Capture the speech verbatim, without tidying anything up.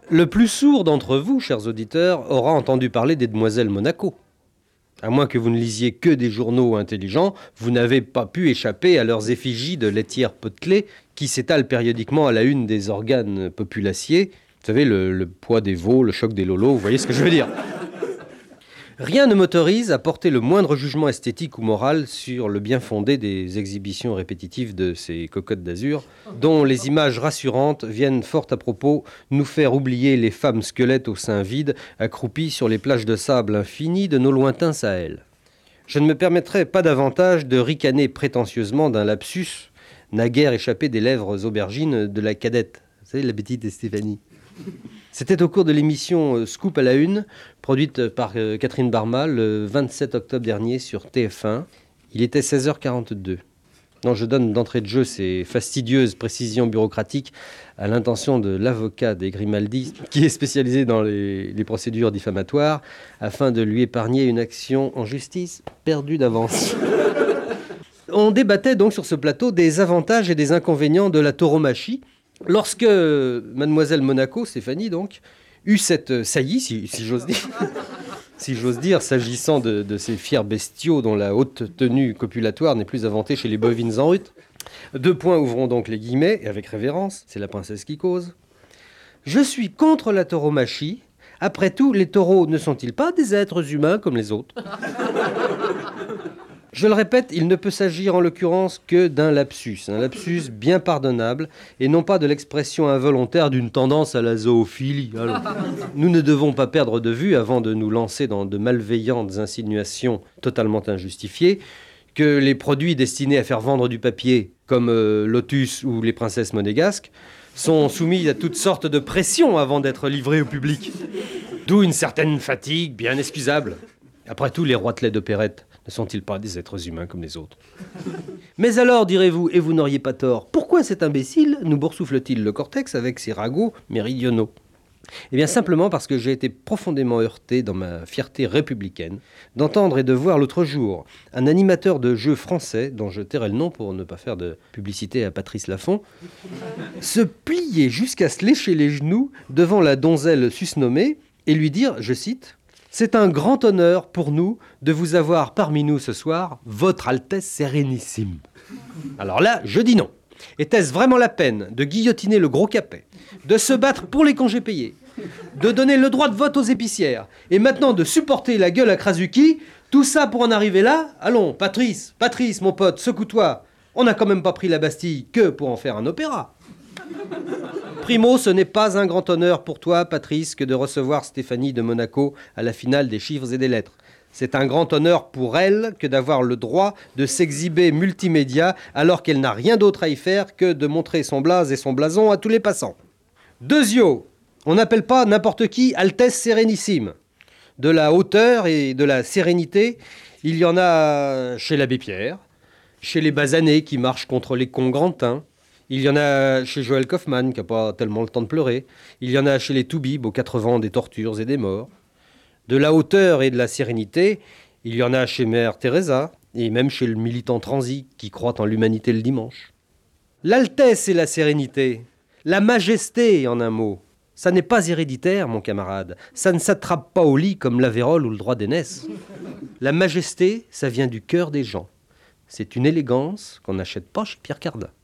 Le plus sourd d'entre vous, chers auditeurs, aura entendu parler des demoiselles Monaco. À moins que vous ne lisiez que des journaux intelligents, vous n'avez pas pu échapper à leurs effigies de laitières potelées qui s'étalent périodiquement à la une des organes populaciers. Vous savez, le, le poids des veaux, le choc des lolos, vous voyez ce que je veux dire. Rien ne m'autorise à porter le moindre jugement esthétique ou moral sur le bien fondé des exhibitions répétitives de ces cocottes d'azur, dont les images rassurantes viennent fort à propos nous faire oublier les femmes squelettes aux seins vides, accroupies sur les plages de sable infinies de nos lointains Sahel. Je ne me permettrai pas davantage de ricaner prétentieusement d'un lapsus, naguère échappé des lèvres aubergines de la cadette. Vous savez, la petite Stéphanie. C'était au cours de l'émission Scoop à la Une, produite par Catherine Barma le vingt-sept octobre dernier sur T F un. Il était seize heures quarante-deux. Non, je donne d'entrée de jeu ces fastidieuses précisions bureaucratiques à l'intention de l'avocat des Grimaldi, qui est spécialisé dans les, les procédures diffamatoires, afin de lui épargner une action en justice perdue d'avance. On débattait donc sur ce plateau des avantages et des inconvénients de la tauromachie, lorsque mademoiselle Monaco, Stéphanie donc, eut cette saillie, si, si j'ose dire, si j'ose dire, s'agissant de, de ces fiers bestiaux dont la haute tenue copulatoire n'est plus inventée chez les bovines en rut. Deux points ouvrons donc les guillemets, et avec révérence, c'est la princesse qui cause. Je suis contre la tauromachie. Après tout, les taureaux ne sont-ils pas des êtres humains comme les autres ? Je le répète, il ne peut s'agir en l'occurrence que d'un lapsus, un lapsus bien pardonnable, et non pas de l'expression involontaire d'une tendance à la zoophilie. Alors, nous ne devons pas perdre de vue, avant de nous lancer dans de malveillantes insinuations totalement injustifiées, que les produits destinés à faire vendre du papier, comme euh, Lotus ou les princesses monégasques, sont soumis à toutes sortes de pressions avant d'être livrés au public. D'où une certaine fatigue bien excusable. Après tout, les roitelets d'opérette ne sont-ils pas des êtres humains comme les autres ? Mais alors, direz-vous, et vous n'auriez pas tort, pourquoi cet imbécile nous boursoufle-t-il le cortex avec ses ragots méridionaux ? Eh bien, simplement parce que j'ai été profondément heurté dans ma fierté républicaine d'entendre et de voir l'autre jour un animateur de jeux français, dont je tairai le nom pour ne pas faire de publicité à Patrice Laffont, se plier jusqu'à se lécher les genoux devant la donzelle susnommée et lui dire, je cite, « C'est un grand honneur pour nous de vous avoir parmi nous ce soir, Votre Altesse Sérénissime. » Alors là, je dis non. Était-ce vraiment la peine de guillotiner le gros capet, de se battre pour les congés payés, de donner le droit de vote aux épicières, et maintenant de supporter la gueule à Krasuki, tout ça pour en arriver là ? Allons, Patrice, Patrice, mon pote, secoue-toi. On n'a quand même pas pris la Bastille que pour en faire un opéra. Primo, ce n'est pas un grand honneur pour toi, Patrice, que de recevoir Stéphanie de Monaco à la finale des chiffres et des lettres. C'est un grand honneur pour elle que d'avoir le droit de s'exhiber multimédia alors qu'elle n'a rien d'autre à y faire que de montrer son blaze et son blason à tous les passants. Deuxio, on n'appelle pas n'importe qui Altesse Sérénissime. De la hauteur et de la sérénité, il y en a chez l'abbé Pierre, chez les basanés qui marchent contre les congrantins. Il y en a chez Joël Kaufmann, qui n'a pas tellement le temps de pleurer. Il y en a chez les Toubib, aux quatre vents des tortures et des morts. De la hauteur et de la sérénité, il y en a chez Mère Teresa, et même chez le militant transi, qui croit en l'humanité le dimanche. L'altesse et la sérénité, la majesté en un mot, ça n'est pas héréditaire, mon camarade. Ça ne s'attrape pas au lit comme la vérole ou le droit d'aînesse. La majesté, ça vient du cœur des gens. C'est une élégance qu'on n'achète pas chez Pierre Cardin.